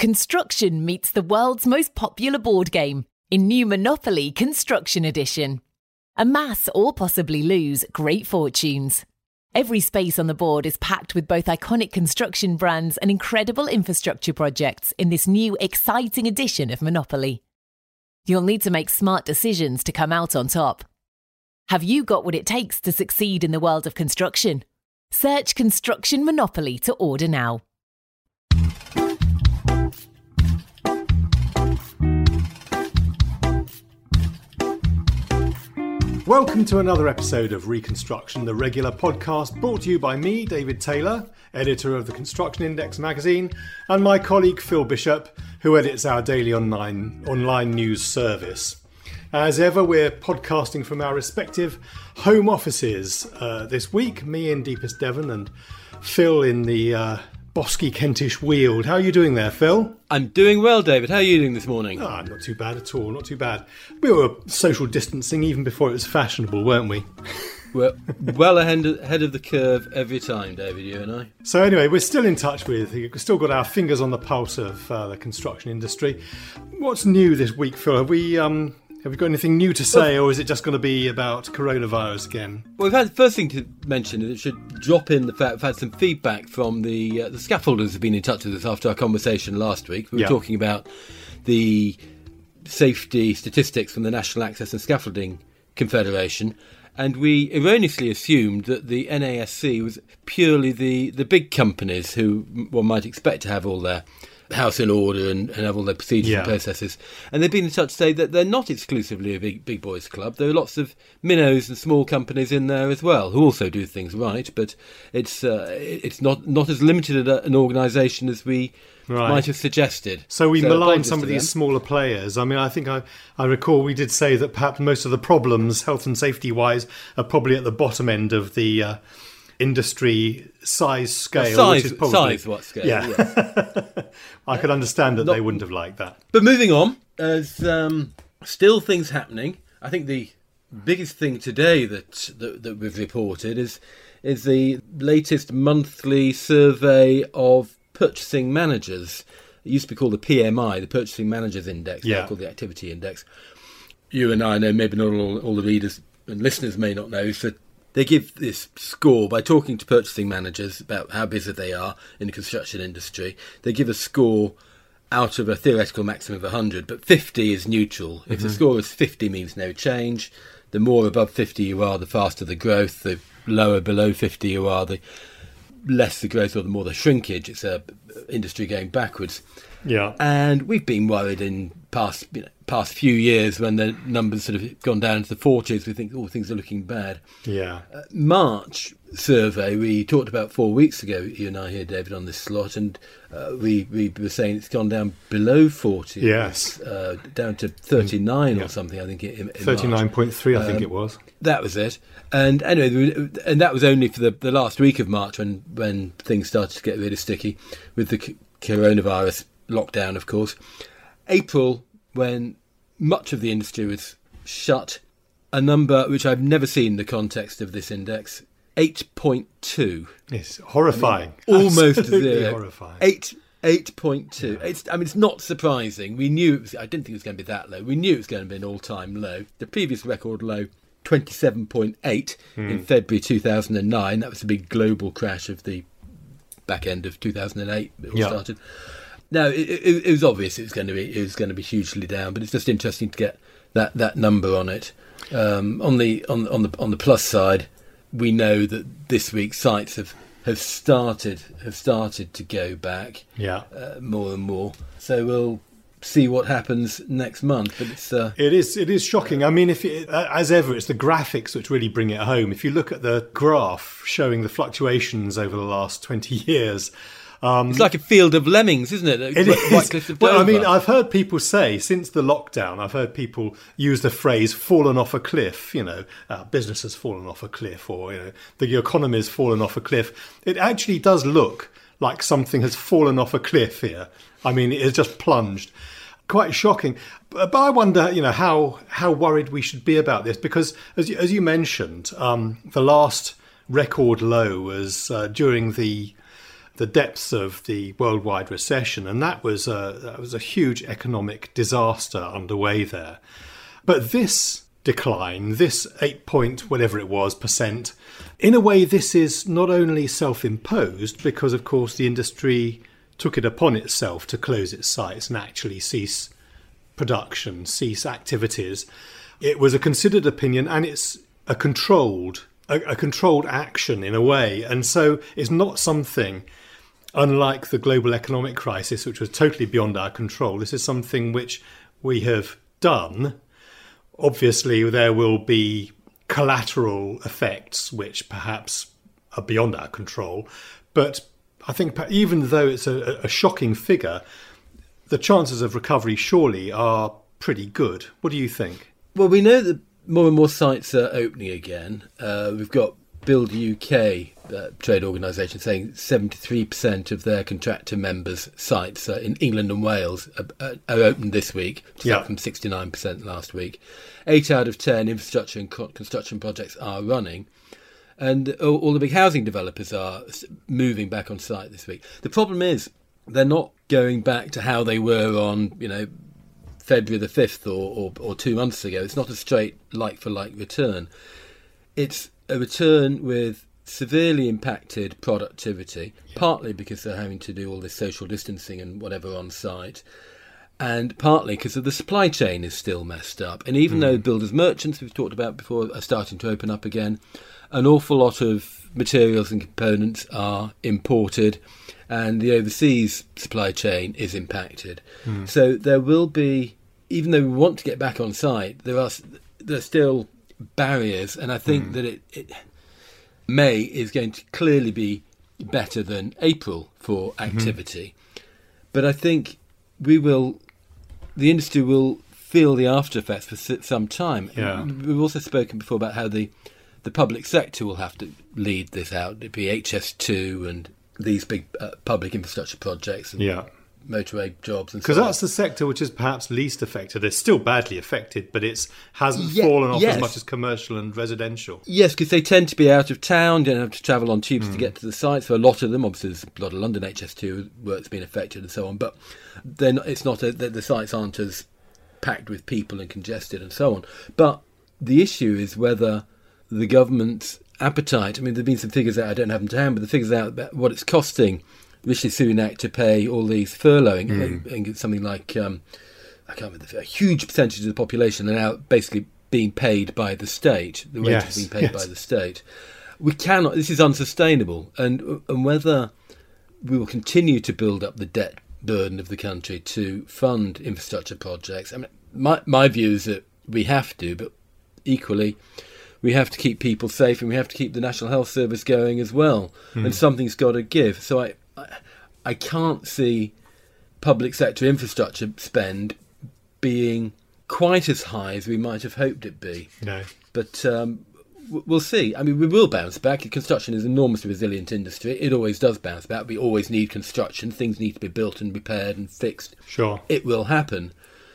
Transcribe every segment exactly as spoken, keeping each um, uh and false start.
construction meets the world's most popular board game in new Monopoly Construction Edition. Amass or possibly lose great fortunes. Every space on the board is packed with both iconic construction brands and incredible infrastructure projects in this new exciting edition of Monopoly. You'll need to make smart decisions to come out on top. Have you got what it takes to succeed in the world of construction? Search Construction Monopoly to order now. Welcome to another episode of Reconstruction, the regular podcast brought to you by me, David Taylor, editor of the Construction Index magazine, and my colleague Phil Bishop, who edits our daily online, online news service. As ever, we're podcasting from our respective home offices uh, this week, me in deepest Devon and Phil in the uh, bosky Kentish Weald. How are you doing there, Phil? I'm doing well, David. How are you doing this morning? Ah, not too bad at all, not too bad. We were social distancing even before it was fashionable, weren't we? We're well ahead of, ahead of the curve every time, David, you and I. So anyway, we're still in touch with, we've still got our fingers on the pulse of uh, the construction industry. What's new this week, Phil? Have we... Um, Have we got anything new to say, or is it just going to be about coronavirus again? Well, we've had the first thing to mention is it should drop in the fact we've had some feedback from the uh, the scaffolders have been in touch with us after our conversation last week. We were yeah. talking about the safety statistics from the National Access and Scaffolding Confederation, and we erroneously assumed that the N A S C was purely the, the big companies who one might expect to have all their house in order and, and have all their procedures yeah. and processes. And they've been in touch to say that they're not exclusively a big big boys club. There are lots of minnows and small companies in there as well who also do things right, but it's uh, it's not, not as limited an organisation as we right. might have suggested. So we so malign some of these them. smaller players. I mean, I think I, I recall we did say that perhaps most of the problems, health and safety-wise, are probably at the bottom end of the... Uh, industry size scale, size, which is probably size what scale? Yeah, yes. I could understand that Not, they wouldn't have liked that. But moving on, there's um, still things happening. I think the biggest thing today that, that that we've reported is is the latest monthly survey of purchasing managers. It used to be called the P M I, the Purchasing Managers Index. Yeah, now called the Activity Index. You and I know, maybe not all, all the readers and listeners may not know, so they give this score by talking to purchasing managers about how busy they are in the construction industry. They give a score out of a theoretical maximum of one hundred, but fifty is neutral. Mm-hmm. If the score is fifty, means no change. The more above fifty you are, the faster the growth. The lower below fifty you are, the less the growth or the more the shrinkage. It's a industry going backwards. Yeah, and we've been worried in past you know, past few years when the numbers sort of gone down into the forties. We think, oh, things are looking bad. Yeah. Uh, March survey we talked about four weeks ago. You and I here, David, on this slot, and uh, we we were saying it's gone down below forty. Yes, uh, down to thirty-nine yeah. or something. I think in, in thirty-nine point three. I um, think it was. That was it. And anyway, and that was only for the, the last week of March when when things started to get really sticky with the c- coronavirus lockdown, of course. April, when much of the industry was shut, a number which I've never seen in the context of this index, eight point two. It's horrifying. I mean, almost Absolutely zero. Horrifying. Eight. eight point two. Yeah. It's, I mean, it's not surprising. We knew it was, I didn't think it was going to be that low. We knew it was going to be an all-time low. The previous record low, twenty-seven point eight mm. in February two thousand nine. That was the big global crash of the back end of two thousand eight. It all yeah. started. No, it, it, it was obvious it was going to be it was going to be hugely down, but it's just interesting to get that, that number on it. Um, on the on on the on the plus side, we know that this week sites have, have started have started to go back. Yeah, uh, more and more. So we'll see what happens next month. But it's uh, it is it is shocking. I mean, if it, as ever, it's the graphics which really bring it home. If you look at the graph showing the fluctuations over the last twenty years. Um, it's like a field of lemmings, isn't it? It White is. Of well, I mean, I've heard people say since the lockdown, I've heard people use the phrase "fallen off a cliff." You know, uh, business has fallen off a cliff, or you know, the economy has fallen off a cliff. It actually does look like something has fallen off a cliff here. I mean, it has just plunged. Quite shocking. But I wonder, you know, how how worried we should be about this, because as you, as you mentioned, um, the last record low was uh, during the the depths of the worldwide recession, and that was a, that was a huge economic disaster underway there. But this decline, this eight point whatever it was percent, in a way this is not only self-imposed, because of course the industry took it upon itself to close its sites and actually cease production, cease activities. It was a considered opinion, and it's a controlled a, a controlled action in a way, and so it's not something, unlike the global economic crisis, which was totally beyond our control. This is something which we have done. Obviously, there will be collateral effects which perhaps are beyond our control. But I think even though it's a, a shocking figure, the chances of recovery surely are pretty good. What do you think? Well, we know that more and more sites are opening again. Uh, we've got Build U K, uh, trade organisation, saying seventy-three percent of their contractor members' sites uh, in England and Wales are, are, are open this week, yeah. up from sixty-nine percent last week. Eight out of ten infrastructure and co- construction projects are running. And all, all the big housing developers are moving back on site this week. The problem is they're not going back to how they were on, you know, February the fifth or, or, or two months ago. It's not a straight like-for-like return. It's a return with severely impacted productivity, yeah. partly because they're having to do all this social distancing and whatever on site, and partly because of the supply chain is still messed up. And even mm. though builders merchants, we've talked about before, are starting to open up again, an awful lot of materials and components are imported, and the overseas supply chain is impacted. Mm. So there will be, even though we want to get back on site, there are there are still barriers, and I think mm. that it, it May is going to clearly be better than April for activity. Mm-hmm. But I think we will, the industry will feel the after effects for some time. Yeah. We've also spoken before about how the the public sector will have to lead this out. It'd be H S two and these big uh, public infrastructure projects and yeah. motorway jobs and so on. Because that's the sector which is perhaps least affected. It's still badly affected, but it hasn't yeah, fallen off yes. as much as commercial and residential. Yes, because they tend to be out of town, don't have to travel on tubes mm. to get to the site. So a lot of them, obviously there's a lot of London H S two work's been affected and so on, but then it's not a, the, the sites aren't as packed with people and congested and so on. But the issue is whether the government's appetite, I mean, there have been some figures out, I don't have them to hand, but the figures out about what it's costing Rishi Sunak to pay all these furloughing, mm. and something like, um, I can't remember, a huge percentage of the population are now basically being paid by the state. The wages yes, are being paid yes. by the state. We cannot, this is unsustainable. And, and whether we will continue to build up the debt burden of the country to fund infrastructure projects, I mean, my, my view is that we have to, but equally, we have to keep people safe and we have to keep the National Health Service going as well. Mm. And something's got to give. So I, I, I can't see public sector infrastructure spend being quite as high as we might have hoped it be. No. But um, we'll see. I mean, we will bounce back. Construction is an enormously resilient industry. It always does bounce back. We always need construction. Things need to be built and repaired and fixed. Sure. It will happen.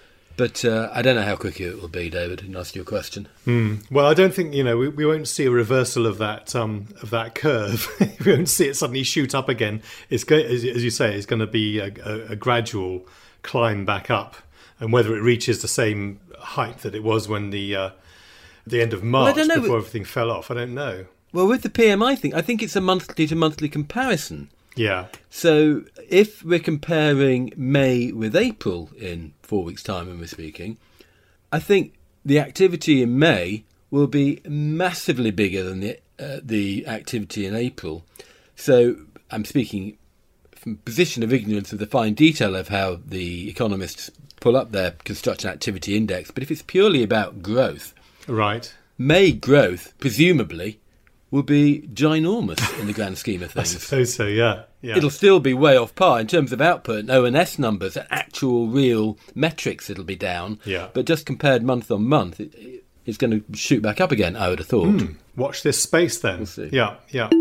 But uh, I don't know how quickly it will be, David, in answer to your question. Mm. Well, I don't think, you know, we, we won't see a reversal of that um, of that curve. We won't see it suddenly shoot up again. It's go- as, as you say, it's going to be a, a, a gradual climb back up. And whether it reaches the same height that it was when the uh, the end of March, well, before everything fell off, I don't know. Well, with the P M I thing, I think it's a monthly to monthly comparison. Yeah. So if we're comparing May with April in four weeks' time when we're speaking, I think the activity in May will be massively bigger than the uh, the activity in April. So I'm speaking from a position of ignorance of the fine detail of how the economists pull up their construction activity index. But if it's purely about growth, right, May growth, presumably, will be ginormous in the grand scheme of things. I suppose so, yeah. yeah. It'll still be way off par in terms of output and O and S numbers and actual real metrics. It'll be down. Yeah. But just compared month on month, it, it's going to shoot back up again, I would have thought. Mm. Watch this space then. We'll see. Yeah, yeah.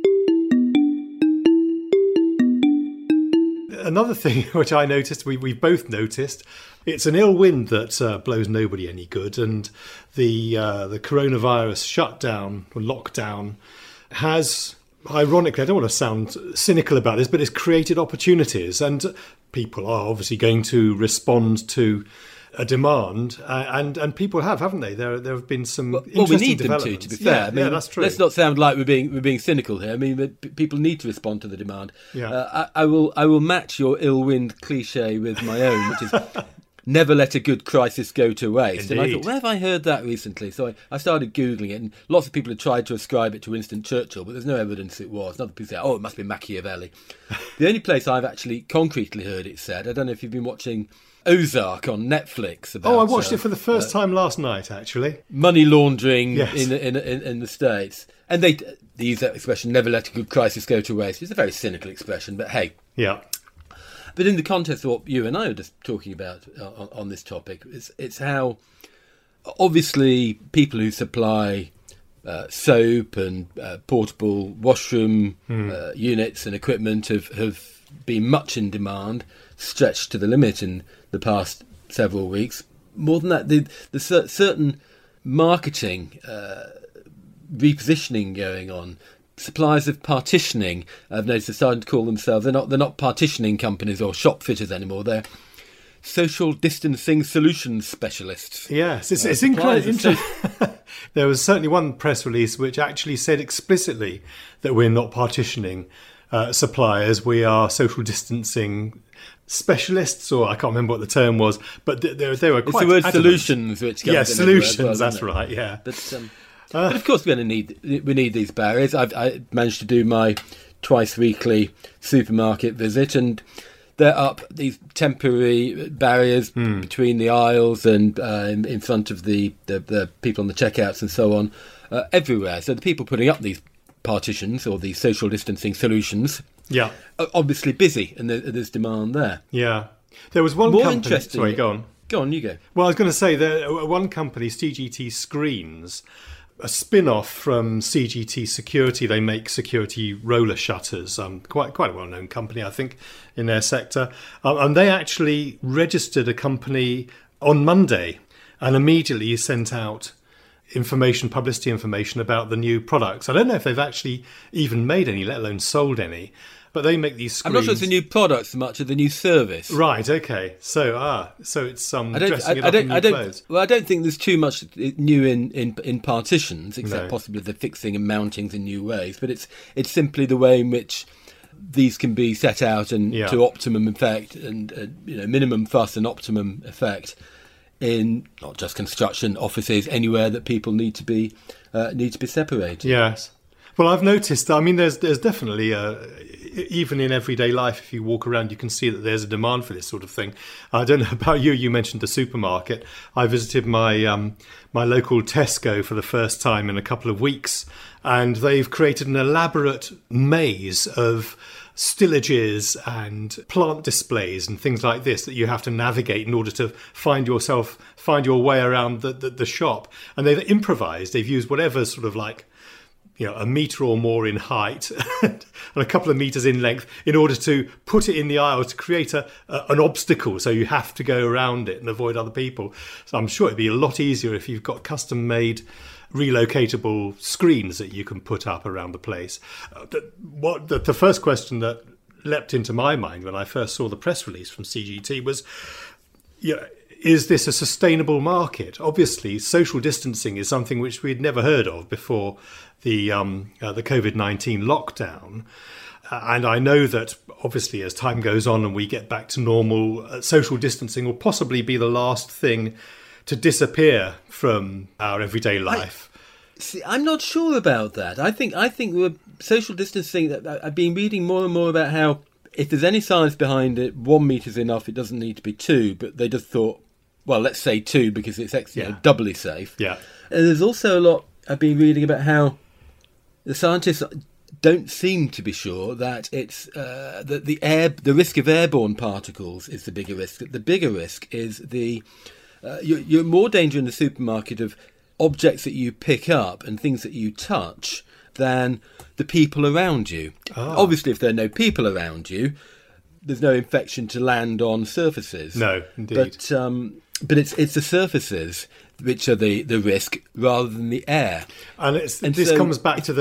Another thing which I noticed, we, we both noticed, it's an ill wind that uh, blows nobody any good, and the uh, the coronavirus shutdown or lockdown has ironically, I don't want to sound cynical about this, but it's created opportunities, and people are obviously going to respond to a demand, uh, and and people have, haven't they? There there have been some well, interesting well, we need them to, developments. to be fair. Yeah, I mean, yeah, that's true. Let's not sound like we're being we're being cynical here. I mean, p- people need to respond to the demand. Yeah. Uh, I, I will I will match your ill-wind cliche with my own, which is never let a good crisis go to waste. Indeed. And I thought, where have I heard that recently? So I, I started Googling it, and lots of people have tried to ascribe it to Winston Churchill, but there's no evidence it was. Other people say, oh, it must be Machiavelli. The only place I've actually concretely heard it said, I don't know if you've been watching Ozark on Netflix. About, oh, I watched uh, it for the first uh, time last night, actually. Money laundering yes. in, in in in the States. And they, they use that expression, never let a good crisis go to waste. It's a very cynical expression, but hey. Yeah. But in the context of what you and I are just talking about uh, on, on this topic, it's, it's how obviously people who supply uh, soap and uh, portable washroom mm. uh, units and equipment have, have been much in demand, stretched to the limit in the past several weeks. More than that, the, the cer- certain marketing uh, repositioning going on. Suppliers of partitioning, I've noticed, are starting to call themselves. They're not. They're not partitioning companies or shop fitters anymore. They're social distancing solutions specialists. Yes, it's, uh, it's incredible. So- there was certainly one press release which actually said explicitly that we're not partitioning uh, suppliers. We are social distancing specialists, or I can't remember what the term was, but they, they, they were quite. It's the word adamant. solutions, which comes yes, in solutions. well, that's right. Yeah, but. Um, Uh, but of course, we're going to need we need these barriers. I've I managed to do my twice weekly supermarket visit, and they're up these temporary barriers mm. between the aisles and uh, in, in front of the, the, the people on the checkouts and so on, uh, everywhere. So the people putting up these partitions or these social distancing solutions, yeah, are obviously busy, and there, there's demand there. Yeah, there was one More company. interesting. Sorry, go on. Go on, you go. Well, I was going to say that one company, C G T Screens, a spin-off from C G T Security. They make security roller shutters. Um, quite quite a well-known company, I think, in their sector. Um, and they actually registered a company on Monday and immediately sent out information, publicity information about the new products. I don't know if they've actually even made any, let alone sold any. But they make these screens. I'm not sure it's a new product so much as the new service. Right. Okay. So ah, so it's um I don't, dressing I, it I up don't, in new I don't, clothes. Well, I don't think there's too much new in, in, in partitions, except No. possibly the fixing and mountings in new ways. But it's it's simply the way in which these can be set out and Yeah. to optimum effect, and uh, you know, minimum fuss and optimum effect in not just construction, offices, anywhere that people need to be uh, need to be separated. Yes. Well, I've noticed. I mean, there's there's definitely a, even in everyday life, if you walk around, you can see that there's a demand for this sort of thing. I don't know about you. You mentioned the supermarket. I visited my um, my local Tesco for the first time in a couple of weeks, and they've created an elaborate maze of stillages and plant displays and things like this that you have to navigate in order to find yourself find your way around the, the, the shop. And they've improvised. They've used whatever sort of like, you know, a metre or more in height and a couple of metres in length in order to put it in the aisle to create a, a an obstacle, so you have to go around it and avoid other people. So I'm sure it'd be a lot easier if you've got custom-made relocatable screens that you can put up around the place. Uh, the, what the, the first question that leapt into my mind when I first saw the press release from C G T was, you know, is this a sustainable market? Obviously, social distancing is something which we'd never heard of before the um, uh, the COVID nineteen lockdown. Uh, and I know that, obviously, as time goes on and we get back to normal, uh, social distancing will possibly be the last thing to disappear from our everyday life. I, see, I'm not sure about that. I think I think we're social distancing. I've been reading more and more about how, if there's any science behind it, one metre's enough. It doesn't need to be two. But they just thought, well, let's say two because it's you know, yeah. doubly safe. Yeah. And there's also a lot I've been reading about how the scientists don't seem to be sure that it's uh, that the air, the risk of airborne particles is the bigger risk. The bigger risk is the uh, you're, you're more danger in the supermarket of objects that you pick up and things that you touch than the people around you. Oh. Obviously, if there are no people around you, there's no infection to land on surfaces. No, indeed. But um, but it's it's the surfaces which are the, the risk rather than the air. And, it's, And this so comes back to the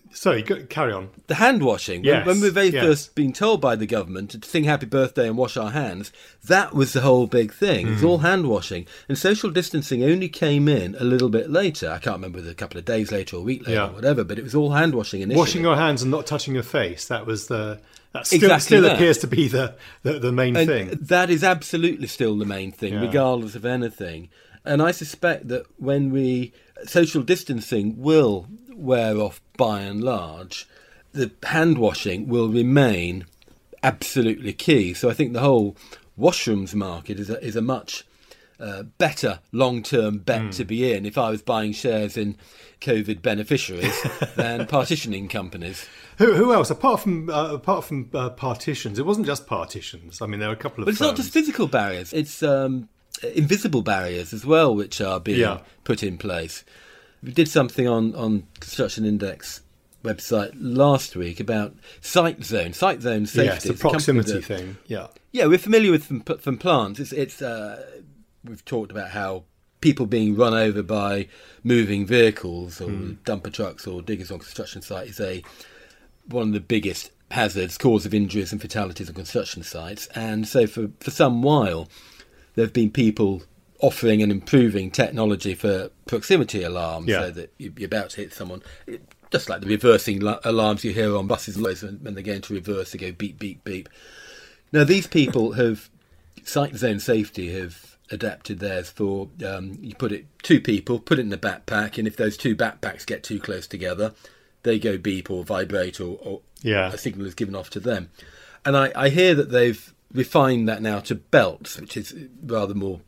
Sorry, go, carry on. The hand washing. Yes, when, when we were very yes. first being told by the government to sing happy birthday and wash our hands, that was the whole big thing. Mm. It was all hand washing. And social distancing only came in a little bit later. I can't remember whether a couple of days later or a week later Yeah. or whatever, but it was all hand washing initially. Washing your hands and not touching your face. That was the... That still, Exactly still that. appears to be the, the, the main And thing. that is absolutely still the main thing, Yeah. regardless of anything. And I suspect that when we... Social distancing will wear off by and large, the hand washing will remain absolutely key. So I think the whole washrooms market is a, is a much uh, better long-term bet Mm. to be in if I was buying shares in COVID beneficiaries than partitioning companies. Who, who else? Apart from uh, apart from uh, partitions, it wasn't just partitions. I mean, there were a couple of But it's not firms. just physical barriers, it's um, invisible barriers as well, which are being Yeah. put in place. We did something on, on Construction Index website last week about site zone, site zone safety. Yes, the It's a company proximity that- thing. Yeah. Yeah, we're familiar with from, from plants. It's, it's uh, we've talked about how people being run over by moving vehicles or Mm. dumper trucks or diggers on construction site is a one of the biggest hazards, cause of injuries and fatalities on construction sites. And so for, for some while, there have been people offering and improving technology for proximity alarms, Yeah. so that you- you're about to hit someone. It, just like the reversing la- alarms you hear on buses, when when they go into reverse, they go beep, beep, beep. Now, these people have, Site Zone Safety have adapted theirs for, um, you put it, two people, put it in the backpack, and if those two backpacks get too close together, they go beep or vibrate, or, or Yeah. a signal is given off to them. And I, I hear that they've refined that now to belts, which is rather more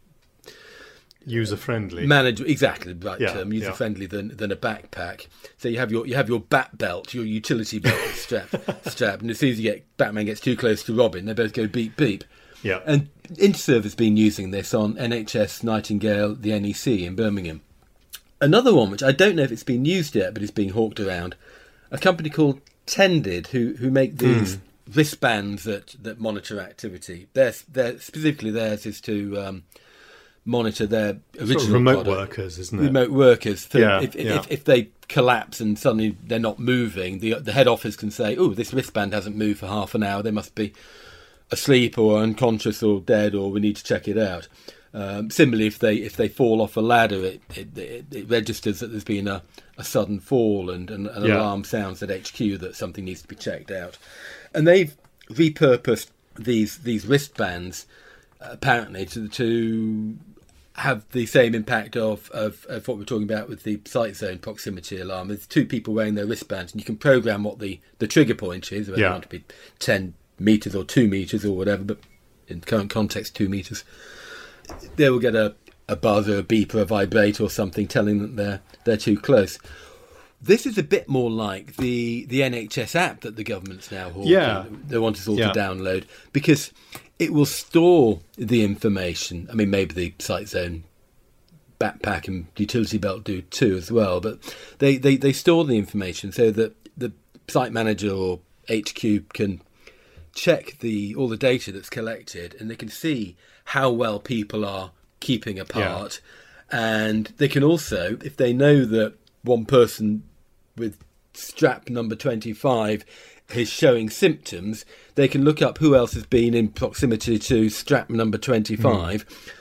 User friendly. manage exactly the right Yeah, term, user yeah. friendly than than a backpack. So you have your you have your bat belt, your utility belt strap strap, and as soon as you get Batman gets too close to Robin, they both go beep beep. Yeah. And Interserve has been using this on N H S, Nightingale, the N E C in Birmingham. Another one, which I don't know if it's been used yet, but is being hawked around, a company called Tended, who who make these Mm. wristbands that, that monitor activity. Their, their, specifically theirs is to um, monitor their original Sort of remote product. workers, isn't it? Remote workers. For Yeah, if, yeah. if, if they collapse and suddenly they're not moving, the the head office can say, "Oh, this wristband hasn't moved for half an hour. They must be asleep or unconscious or dead, or we need to check it out." Um, similarly, if they if they fall off a ladder, it it, it, it registers that there's been a, a sudden fall, and, and an Yeah. alarm sounds at H Q that something needs to be checked out. And they've repurposed these these wristbands uh, apparently to to have the same impact of, of, of what we're talking about with the site zone proximity alarm. There's two people wearing their wristbands, and you can program what the, the trigger point is, whether Yeah. it want to be ten metres or two metres or whatever, but in current context, two metres. They will get a, a buzz or a beep or a vibrate or something telling them they're, they're too close. This is a bit more like the, the N H S app that the government's now hawking. Yeah. They want us all Yeah. to download, because it will store the information. I mean, maybe the Site Zone backpack and utility belt do too as well, but they, they, they store the information so that the site manager or H Q can check the all the data that's collected, and they can see how well people are keeping apart. And they can also, if they know that one person with strap number twenty-five is showing symptoms, they can look up who else has been in proximity to strap number twenty-five Mm.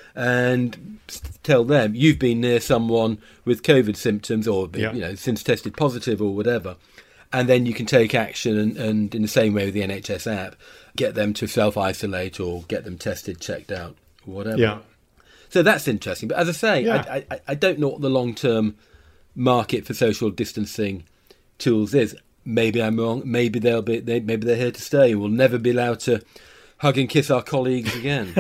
and s- tell them you've been near someone with COVID symptoms, or Yeah. you know, since tested positive or whatever. And then you can take action, and, and in the same way with the N H S app, get them to self-isolate or get them tested, checked out, or whatever. Yeah. So that's interesting. But as I say, Yeah. I, I, I don't know what the long-term market for social distancing tools is. Maybe I'm wrong. Maybe they'll be. They, maybe they're here to stay. We'll never be allowed to hug and kiss our colleagues again.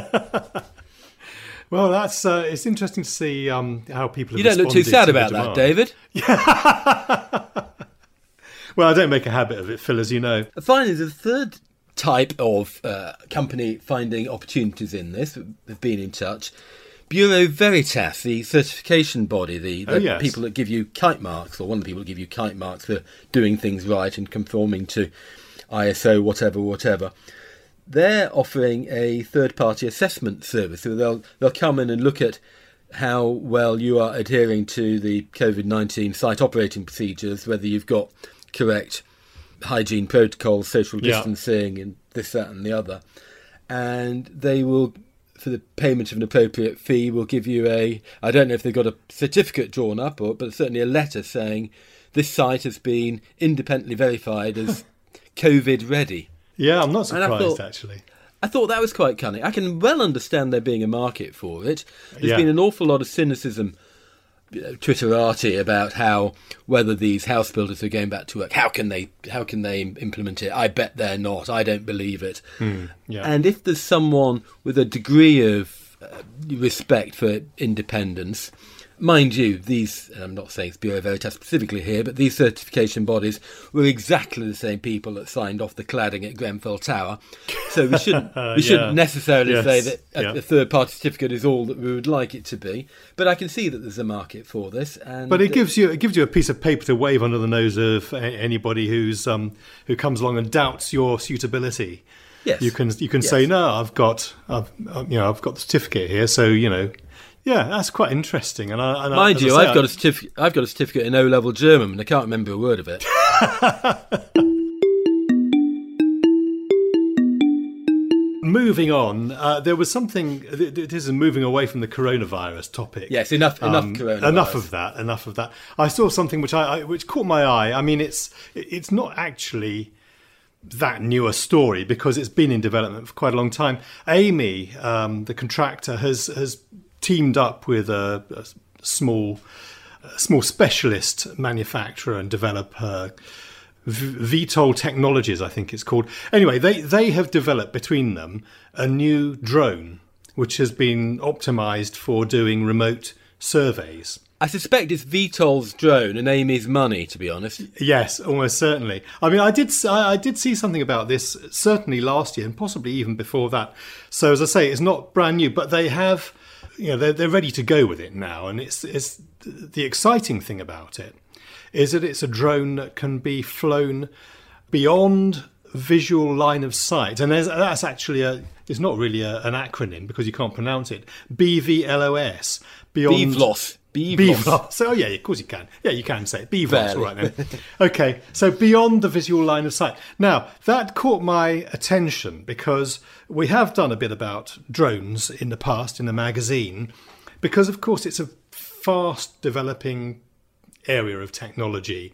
Well, that's uh, it's interesting to see um, how people have You don't look too responded sad to the about that, demand. David. Well, I don't make a habit of it, Phil, as you know. Finally, the third type of uh, company finding opportunities in this have been in touch. Bureau Veritas, the certification body, the, the Oh, yes. people that give you kite marks, or one of the people that give you kite marks for doing things right and conforming to I S O, whatever, whatever. They're offering a third-party assessment service. So they'll they'll come in and look at how well you are adhering to the COVID nineteen site operating procedures, whether you've got correct hygiene protocols, social Yeah. distancing, and this, that, and the other. And they will, for the payment of an appropriate fee, will give you a, I don't know if they've got a certificate drawn up, or but certainly a letter saying this site has been independently verified as COVID ready. Yeah, I'm not And I surprised, thought- actually. I thought that was quite cunning. I can well understand there being a market for it. There's Yeah. been an awful lot of cynicism, you know, Twitterati, about how whether these house builders are going back to work. How can they? How can they im- implement it? I bet they're not. I don't believe it. Yeah. And if there's someone with a degree of uh, respect for independence, mind you, these, and I'm not saying it's Bureau Veritas specifically here, but these certification bodies were exactly the same people that signed off the cladding at Grenfell Tower. So we shouldn't we Yeah. shouldn't necessarily Yes. say that a, Yeah. a third-party certificate is all that we would like it to be. But I can see that there's a market for this. And But it gives you it gives you a piece of paper to wave under the nose of a- anybody who's um, who comes along and doubts your suitability. yes, You can you can Yes. say, no, I've got I've, uh, you know I've got the certificate here, so you know, yeah, that's quite interesting. And, I, and I- Mind as you, I say, I've got I- a certificate. I've got a certificate in O-level German, and I can't remember a word of it. Moving on, uh, there was something. th- th- This is moving away from the coronavirus topic. Yes, enough, enough Um, coronavirus. Enough of that. Enough of that. I saw something which I, I which caught my eye. I mean, it's it's not actually that new a story because it's been in development for quite a long time. Amy, um, the contractor, has has teamed up with a, a small a small specialist manufacturer and developer. V- VTOL Technologies, I think it's called. Anyway, they, they have developed between them a new drone which has been optimized for doing remote surveys. I suspect it's VTOL's drone and Amy's money, to be honest. Yes, almost certainly. I mean, I did I I did see something about this certainly last year and possibly even before that. So as I say, it's not brand new, but they have, you know, they're they're ready to go with it now, and it's it's the exciting thing about it is that it's a drone that can be flown beyond visual line of sight, and there's, that's actually a it's not really a, an acronym because you can't pronounce it. B V L O S, beyond BVLOS. BVLOS. BVLOS. Oh yeah, of course you can. Yeah, you can say it. BVLOS. Barely. All right then. Okay, so beyond the visual line of sight. Now that caught my attention because we have done a bit about drones in the past in the magazine, because of course it's a fast developing area of technology,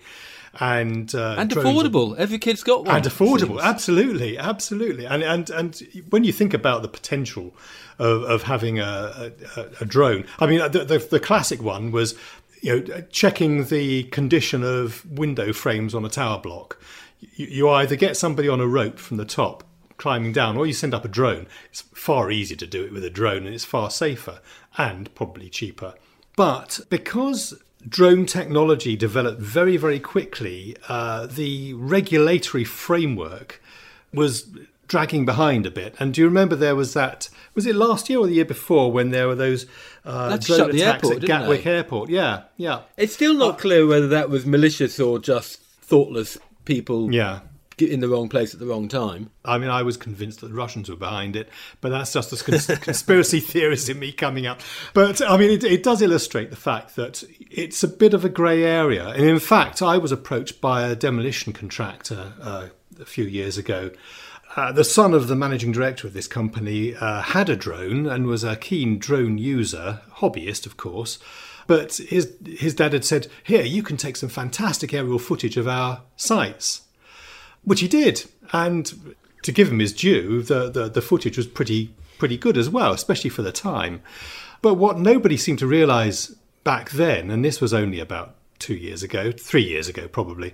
and uh, And drones are- affordable. Every kid's got one. and affordable, Seems. absolutely, absolutely. And and and when you think about the potential of, of having a, a, a drone, I mean, the, the the classic one was, you know, checking the condition of window frames on a tower block. You, you either get somebody on a rope from the top climbing down, or you send up a drone. It's far easier to do it with a drone, and it's far safer and probably cheaper. But because drone technology developed very, very quickly, uh, the regulatory framework was dragging behind a bit. And do you remember there was that, was it last year or the year before, when there were those uh, Had to drone shut the attacks airport, at didn't Gatwick they? Airport? Yeah, yeah. It's still not clear whether that was malicious or just thoughtless people Yeah. get in the wrong place at the wrong time. I mean, I was convinced that the Russians were behind it, but that's just a cons- conspiracy theorist in me coming up. But, I mean, it, it does illustrate the fact that it's a bit of a grey area. And in fact, I was approached by a demolition contractor uh, a few years ago. Uh, the son of the managing director of this company uh, had a drone and was a keen drone user, hobbyist, of course. But his his dad had said, here, you can take some fantastic aerial footage of our sites. Which he did, and to give him his due, the, the, the footage was pretty pretty good as well, especially for the time. But what nobody seemed to realise back then, and this was only about two years ago, three years ago probably,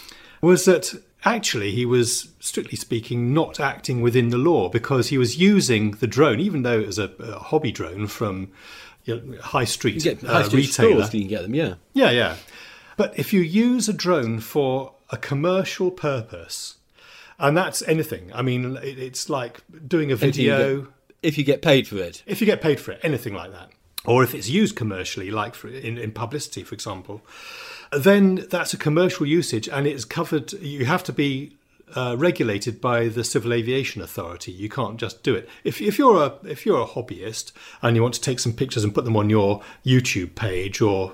was that actually he was, strictly speaking, not acting within the law, because he was using the drone, even though it was a, a hobby drone from, you know, high street, You get uh, high street retailer. stores, you can get them, yeah. Yeah, yeah. But if you use a drone for a commercial purpose, and that's anything, I mean, it- it's like doing a If you video, get- If you get paid for it. if you get paid for it, anything like that, or if it's used commercially, like for in, in publicity, for example, then that's a commercial usage, and it's covered. You have to be uh, regulated by the Civil Aviation Authority. You can't just do it. If, if you're a if you're a hobbyist and you want to take some pictures and put them on your YouTube page or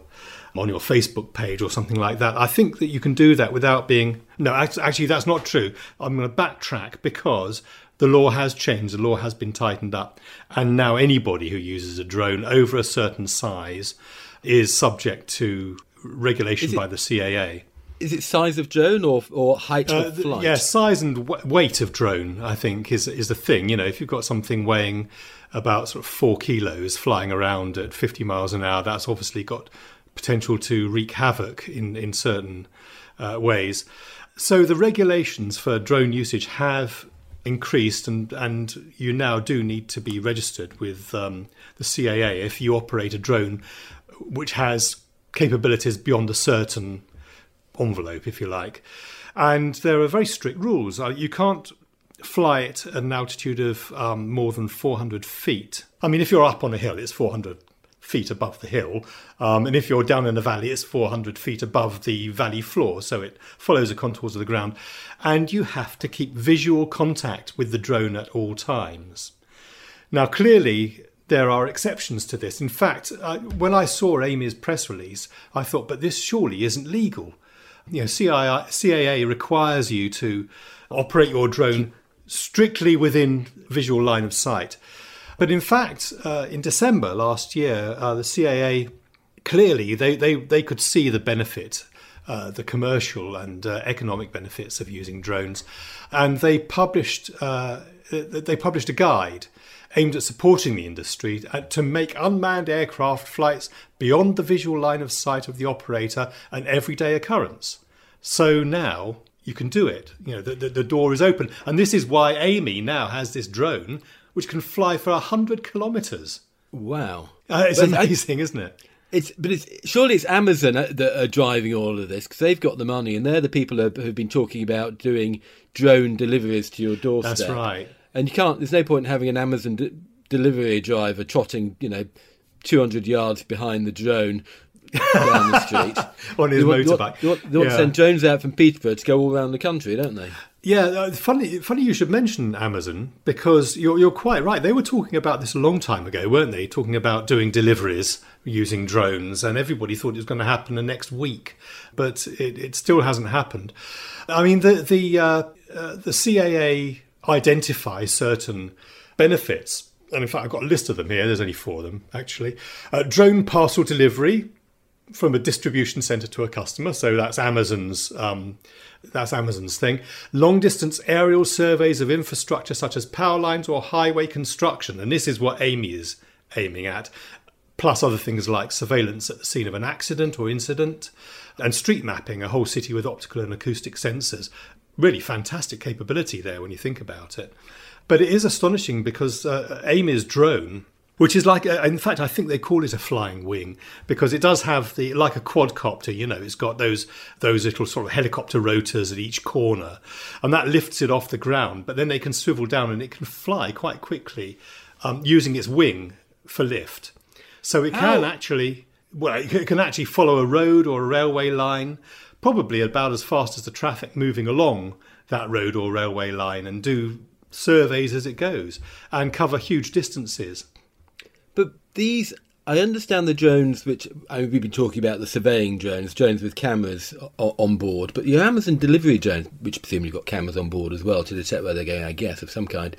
on your Facebook page or something like that. I think that you can do that without being... No, actually, that's not true. I'm going to backtrack because the law has changed. The law has been tightened up. And now anybody who uses a drone over a certain size is subject to regulation by the C A A. Is it size of drone or or height uh, of flight? Yeah, size and w- weight of drone, I think, is is the thing. You know, if you've got something weighing about sort of four kilos flying around at fifty miles an hour, that's obviously got potential to wreak havoc in, in certain uh, ways. So the regulations for drone usage have increased, and, and you now do need to be registered with um, the C A A if you operate a drone which has capabilities beyond a certain envelope, if you like. And there are very strict rules. Uh, you can't fly it at an altitude of um, more than four hundred feet. I mean, if you're up on a hill, it's four hundred feet above the hill. Um, and if you're down in a valley, it's four hundred feet above the valley floor. So it follows the contours of the ground. And you have to keep visual contact with the drone at all times. Now, clearly, there are exceptions to this. In fact, uh, when I saw Amy's press release, I thought, but this surely isn't legal. You know, C A A requires you to operate your drone strictly within visual line of sight. But in fact, uh, in December last year, uh, the C A A, clearly, they, they, they could see the benefit, uh, the commercial and uh, economic benefits of using drones. And they published, uh, they published a guide aimed at supporting the industry to make unmanned aircraft flights beyond the visual line of sight of the operator an everyday occurrence. So now you can do it. You know, the, the, the door is open. And this is why Amy now has this drone which can fly for one hundred kilometres. Wow. Uh, it's but amazing, I, isn't it? It's But it's surely it's Amazon that are driving all of this, because they've got the money, and they're the people who have been talking about doing drone deliveries to your doorstep. That's right. And you can't. There's no point in having an Amazon de- delivery driver trotting, you know, two hundred yards behind the drone down the street on his you want, motorbike. You want, you want yeah. to send drones out from Peterborough to go all around the country, don't they? Yeah, uh, funny. Funny you should mention Amazon, because you're you're quite right. They were talking about this a long time ago, weren't they? Talking about doing deliveries using drones, and everybody thought it was going to happen the next week, but it, it still hasn't happened. I mean, the the uh, uh, the C A A identify certain benefits. And in fact, I've got a list of them here. There's only four of them, actually. Uh, drone parcel delivery from a distribution centre to a customer. So that's Amazon's um, that's Amazon's thing. Long distance aerial surveys of infrastructure such as power lines or highway construction. And this is what Amy is aiming at. Plus other things like surveillance at the scene of an accident or incident. And street mapping, a whole city with optical and acoustic sensors. Really fantastic capability there when you think about it. But it is astonishing because uh, Amy's drone, which is like, a, in fact, I think they call it a flying wing, because it does have the, like a quadcopter, you know, it's got those those little sort of helicopter rotors at each corner, and that lifts it off the ground. But then they can swivel down and it can fly quite quickly um, using its wing for lift. So it can oh. actually, well, it can actually follow a road or a railway line, probably about as fast as the traffic moving along that road or railway line, and do surveys as it goes and cover huge distances. But these, I understand the drones, which I mean, we've been talking about the surveying drones, drones with cameras o- on board, but your Amazon delivery drones, which presumably got cameras on board as well to detect where they're going, I guess, of some kind.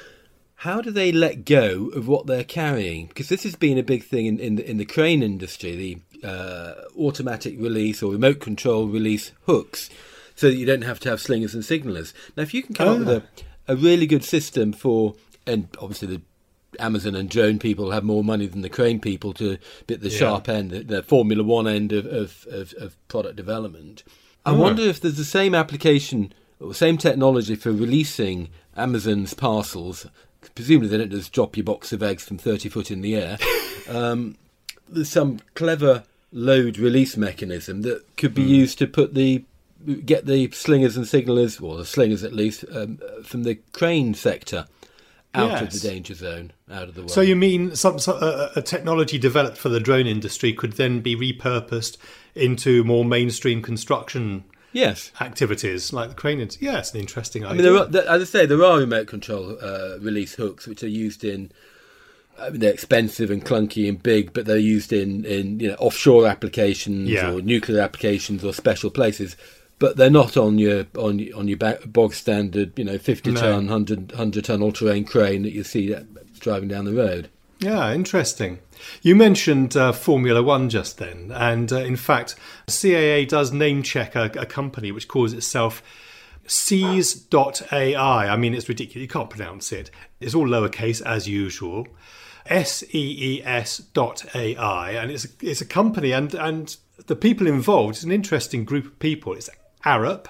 How do they let go of what they're carrying? Because this has been a big thing in, in, the, in the crane industry, the uh, automatic release or remote control release hooks, so that you don't have to have slingers and signallers. Now, if you can come oh. up with a, a really good system for, and obviously the Amazon and drone people have more money than the crane people to bit the yeah. sharp end, the, the Formula One end of, of, of, of product development. I oh. wonder if there's the same application or same technology for releasing Amazon's parcels. Presumably they don't just drop your box of eggs from thirty foot in the air. um, there's some clever load release mechanism that could be mm. used to put the get the slingers and signallers, or the slingers at least, um, from the crane sector out yes. of the danger zone, out of the way. So you mean some, some uh, a technology developed for the drone industry could then be repurposed into more mainstream construction yes. activities like the crane industry? Yeah, it's an interesting idea. I mean, there are, there, as I say, there are remote control uh, release hooks which are used in I mean, they're expensive and clunky and big, but they're used in, in you know offshore applications yeah. or nuclear applications or special places. But they're not on your on on your bog standard, you know, fifty No. ton, one hundred ton all-terrain crane that you see driving down the road. Yeah, interesting. You mentioned uh, Formula One just then, and uh, in fact, C A A does name check a, a company which calls itself Seas dot A I. I mean, it's ridiculous. You can't pronounce it. It's all lowercase as usual. S E E S dot A I, and it's it's a company, and and the people involved. It's an interesting group of people. It's Arup,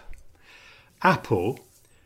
Apple,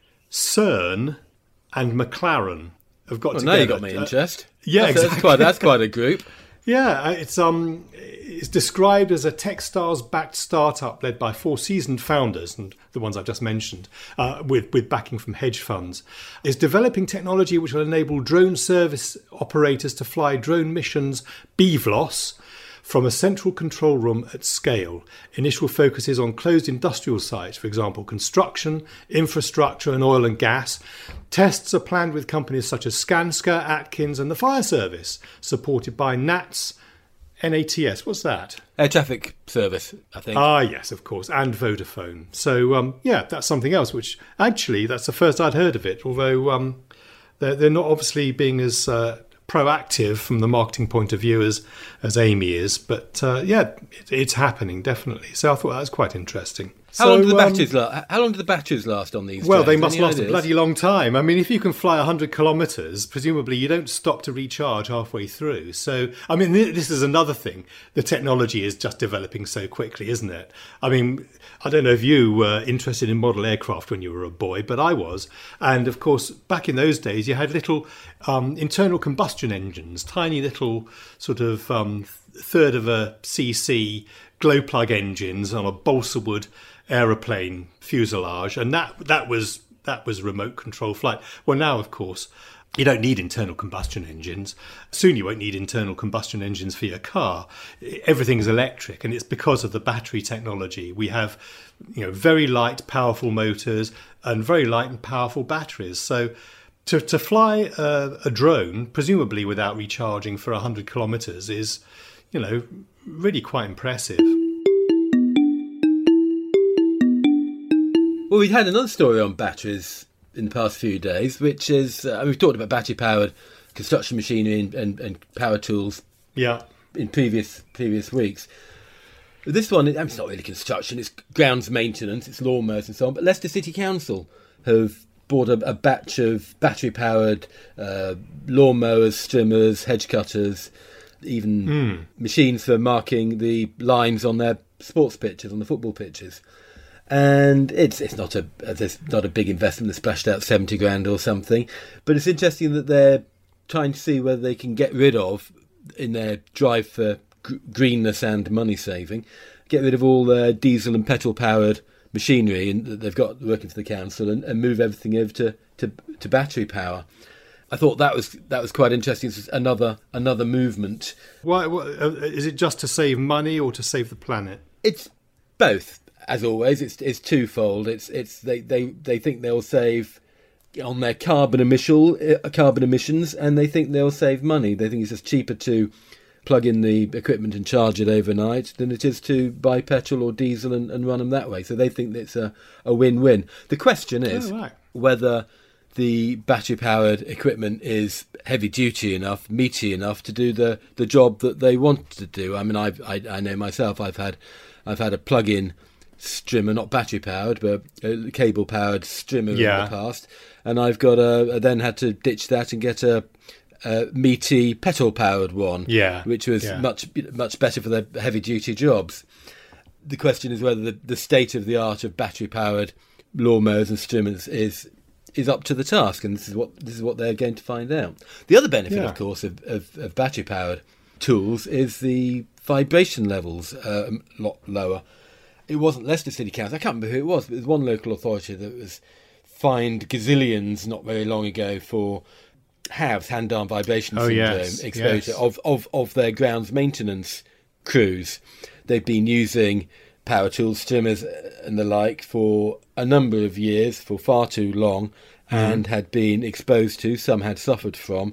CERN, and McLaren have got Well, together. now you got me interest. Yeah, that's, exactly. That's quite, that's quite a group. Yeah, it's um, it's described as a Techstars-backed startup led by four seasoned founders, and the ones I've just mentioned, uh, with with backing from hedge funds. Is developing technology which will enable drone service operators to fly drone missions B V L O S from a central control room at scale. Initial focus is on closed industrial sites, for example, construction, infrastructure and oil and gas. Tests are planned with companies such as Skanska, Atkins and the Fire Service, supported by N A T S, N A T S, what's that? Air traffic service, I think. Ah, yes, of course, and Vodafone. So, um, yeah, that's something else, which actually, that's the first I'd heard of it, although um, they're, they're not obviously being as uh, proactive from the marketing point of view as, as Amy is. But, uh, yeah, it, it's happening, definitely. So I thought that was quite interesting. How so, long do the um, batteries last? How long do the batteries last on these? Well, drones? they must Any last ideas? a bloody long time. I mean, if you can fly one hundred kilometres, presumably you don't stop to recharge halfway through. So, I mean, th- this is another thing. The technology is just developing so quickly, isn't it? I mean, I don't know if you were interested in model aircraft when you were a boy, but I was. And, of course, back in those days, you had little um, internal combustion engines, tiny little sort of um, third of a cc glow plug engines on a balsa wood aeroplane fuselage, and that that was that was remote control flight. Well, now of course you don't need internal combustion engines. Soon you won't need internal combustion engines for your car. Everything is electric, and it's because of the battery technology. We have, you know, very light, powerful motors and very light and powerful batteries. So to to fly a, a drone, presumably without recharging for a hundred kilometres, is, you know, really quite impressive. Well, we've had another story on batteries in the past few days, which is, uh, we've talked about battery-powered construction machinery and, and, and power tools Yeah. in previous previous weeks. This one, I mean, it's not really construction, it's grounds maintenance, it's lawnmowers and so on, but Leicester City Council have bought a, a batch of battery-powered uh, lawnmowers, trimmers, hedge cutters, even Mm. machines for marking the lines on their sports pitches, on the football pitches. And it's it's not a there's not a big investment. They splashed out seventy grand or something, but it's interesting that they're trying to see whether they can get rid of, in their drive for g- greenness and money saving, get rid of all the diesel and petrol powered machinery and that they've got working for the council, and, and move everything over to, to to battery power. I thought that was that was quite interesting. It's another another movement. Why? What, uh, is it just to save money or to save the planet? It's both. As always, it's it's twofold. It's it's they, they, they think they'll save on their carbon emission uh, carbon emissions, and they think they'll save money. They think it's just cheaper to plug in the equipment and charge it overnight than it is to buy petrol or diesel and, and run them that way. So they think it's a, a win-win. The question is Oh, right. whether the battery-powered equipment is heavy-duty enough, meaty enough to do the, the job that they want to do. I mean, I've, I I know myself. I've had I've had a plug-in strimmer, not battery powered, but a cable powered strimmer Yeah. in the past, and I've got a. I then had to ditch that and get a, a meaty petrol powered one, Yeah, which was yeah. much much better for the heavy duty jobs. The question is whether the, the state of the art of battery powered lawnmowers and strimmers is is up to the task, and this is what this is what they're going to find out. The other benefit, Yeah. of course, of, of, of battery powered tools is the vibration levels uh, a lot lower. It wasn't Leicester City Council, I can't remember who it was, but there's one local authority that was fined gazillions not very long ago for H A V S, hand-arm vibration Oh, syndrome yes, exposure yes. of, of, of their grounds maintenance crews. They've been using power tools, trimmers and the like for a number of years, for far too long, and had been exposed to, some had suffered from,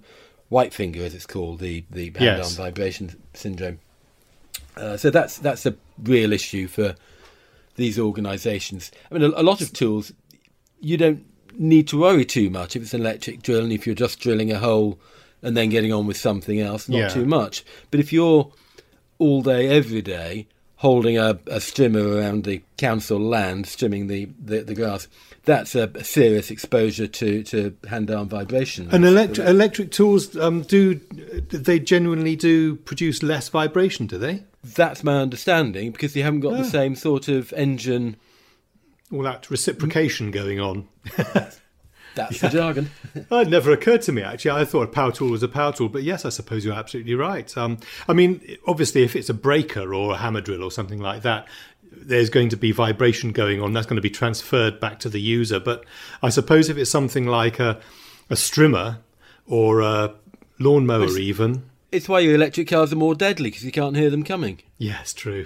white finger, as it's called, the, the hand-arm Yes. vibration syndrome. Uh, so that's that's a real issue for these organisations. I mean, a, a lot of tools, you don't need to worry too much if it's an electric drill and if you're just drilling a hole and then getting on with something else, not Yeah. too much. But if you're all day, every day, holding a, a strimmer around the council land, strimming the, the, the grass, that's a, a serious exposure to, to hand-arm vibration. And electric electric tools um, do they genuinely do produce less vibration? Do they? That's my understanding, because you haven't got Ah. the same sort of engine. All that reciprocation going on. That's the jargon. It never occurred to me, actually. I thought a power tool was a power tool, but yes, I suppose you're absolutely right. Um, I mean, obviously, if it's a breaker or a hammer drill or something like that, there's going to be vibration going on. That's going to be transferred back to the user. But I suppose if it's something like a, a strimmer or a lawnmower It's- even. It's why your electric cars are more deadly, because you can't hear them coming. Yes, true.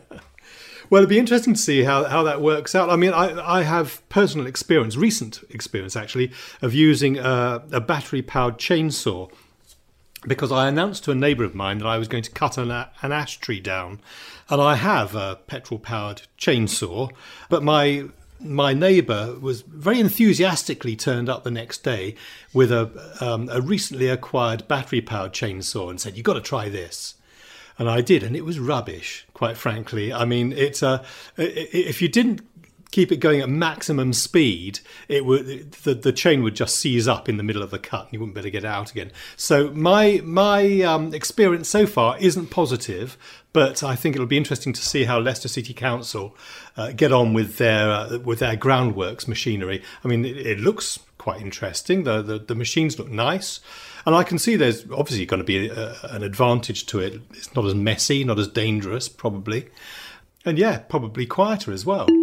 Well, it'd be interesting to see how, how that works out. I mean, I, I have personal experience, recent experience actually, of using a, a battery-powered chainsaw, because I announced to a neighbour of mine that I was going to cut an, a- an ash tree down. And I have a petrol-powered chainsaw, but my my neighbour was very enthusiastically turned up the next day with a, um, a recently acquired battery-powered chainsaw and said, "You've got to try this." And I did, and it was rubbish, quite frankly. I mean, it's a, if you didn't keep it going at maximum speed, it would the, the chain would just seize up in the middle of the cut, and you wouldn't be able to get it out again. So my my um, experience so far isn't positive, but I think it'll be interesting to see how Leicester City Council uh, get on with their uh, with their groundworks machinery. I mean, it, it looks quite interesting. The, the the machines look nice. And I can see there's obviously going to be a, an advantage to it. It's not as messy, not as dangerous, probably. And yeah, probably quieter as well.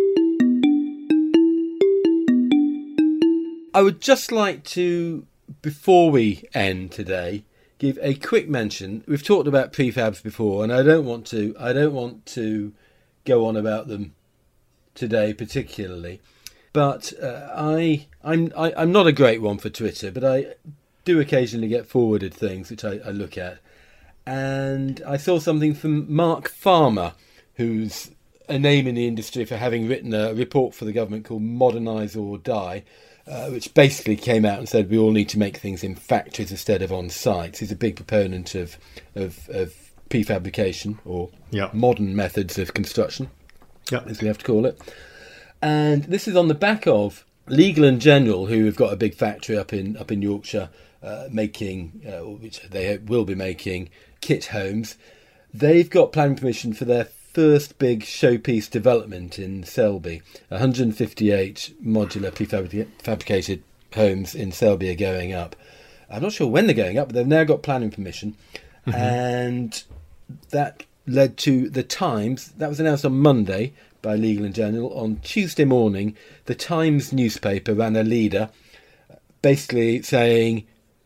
I would just like to, before we end today, give a quick mention. We've talked about prefabs before, and I don't want to. I don't want to go on about them today particularly. But uh, I, I'm, I, I'm not a great one for Twitter, but I do occasionally get forwarded things which I, I look at. And I saw something from Mark Farmer, who's a name in the industry for having written a report for the government called Modernise or Die, uh, which basically came out and said we all need to make things in factories instead of on sites. He's a big proponent of of, of prefabrication, or Yeah. modern methods of construction, Yeah. as we have to call it. And this is on the back of Legal and General, who have got a big factory up in up in Yorkshire, uh, making, uh, which they will be making, kit homes. They've got planning permission for their first big showpiece development in Selby. one hundred fifty-eight modular prefabricated homes in Selby are going up. I'm not sure when they're going up, but they've now got planning permission. Mm-hmm. And that led to the Times. That was announced on Monday by Legal and General. On Tuesday morning, the Times newspaper ran a leader basically saying,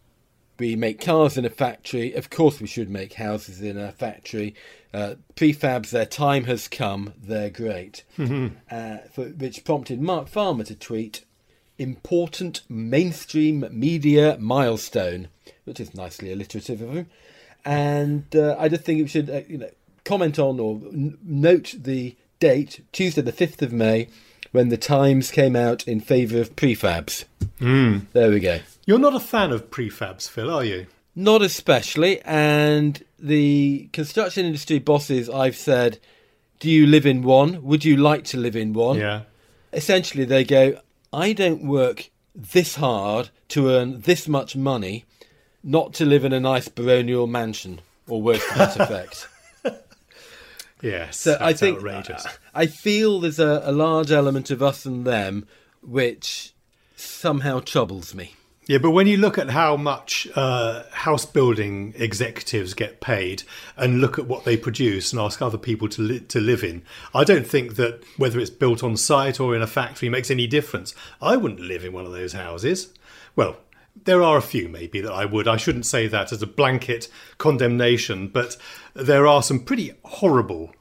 we make cars in a factory, of course we should make houses in a factory. Uh, prefabs, their time has come, they're great. Mm-hmm. Uh, for, which prompted Mark Farmer to tweet, important mainstream media milestone, which is nicely alliterative of him. And uh, I just think we should uh, you know, comment on or n- note the date, Tuesday the fifth of May, when the Times came out in favour of prefabs. Mm. There we go. You're not a fan of prefabs, Phil, are you? Not especially. And the construction industry bosses, I've said, do you live in one? Would you like to live in one? Yeah. Essentially, they go, I don't work this hard to earn this much money not to live in a nice baronial mansion, or worse to that effect. Yes, So that's I think outrageous. I feel there's a, a large element of us and them which somehow troubles me. Yeah, but when you look at how much uh, house building executives get paid and look at what they produce and ask other people to li- to live in, I don't think that whether it's built on site or in a factory makes any difference. I wouldn't live in one of those houses. Well, there are a few maybe that I would. I shouldn't say that as a blanket condemnation, but there are some pretty horrible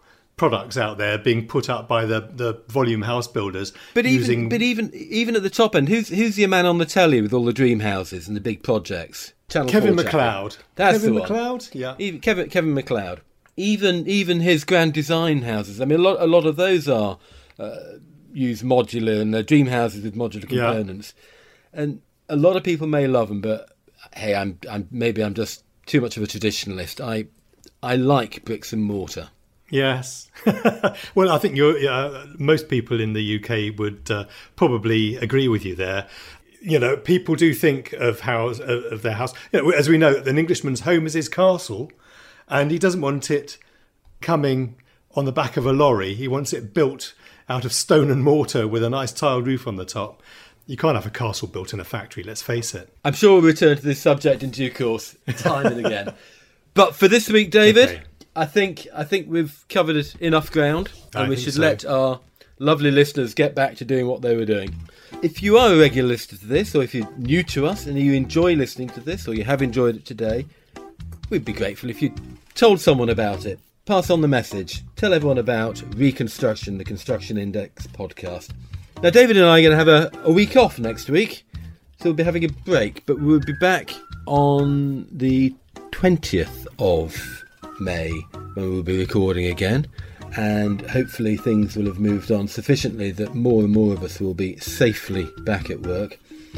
products out there being put up by the, the volume house builders. But using... even but even even at the top end, who's who's your man on the telly with all the dream houses and the big projects? Channel Kevin four MacLeod. That's Kevin the one. MacLeod, yeah. Even, Kevin Kevin MacLeod. Even even his grand design houses. I mean, a lot a lot of those are uh, use modular and they're dream houses with modular components, yeah. And a lot of people may love them, but hey, I'm I'm maybe I'm just too much of a traditionalist. I I like bricks and mortar. Yes. Well, I think you're, uh, most people in the U K would uh, probably agree with you there. You know, people do think of house of, of their house. You know, as we know, an Englishman's home is his castle, and he doesn't want it coming on the back of a lorry. He wants it built out of stone and mortar with a nice tiled roof on the top. You can't have a castle built in a factory, let's face it. I'm sure we'll return to this subject in due course, time and again. But for this week, David, okay. I think I think we've covered enough ground, and I we think should so. let our lovely listeners get back to doing what they were doing. If you are a regular listener to this, or if you're new to us and you enjoy listening to this, or you have enjoyed it today, we'd be grateful if you told someone about it. Pass on the message. Tell everyone about Reconstruction, the Construction Index podcast. Now, David and I are going to have a, a week off next week, so we'll be having a break, but we'll be back on the twentieth of May when we'll be recording again, and hopefully things will have moved on sufficiently that more and more of us will be safely back at work,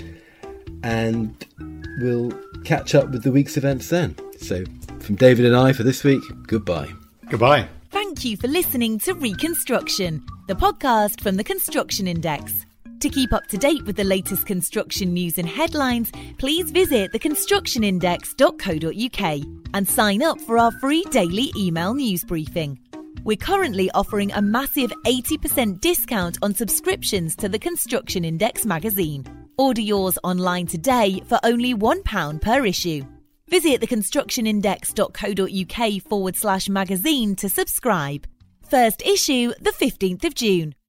and we'll catch up with the week's events then. So from David and I for this week, goodbye. Goodbye. Thank you for listening to Reconstruction, the podcast from the Construction Index. To keep up to date with the latest construction news and headlines, please visit the construction index dot co dot uk and sign up for our free daily email news briefing. We're currently offering a massive eighty percent discount on subscriptions to the Construction Index magazine. Order yours online today for only one pound per issue. Visit the construction index dot co dot uk forward slash magazine to subscribe. First issue the fifteenth of June.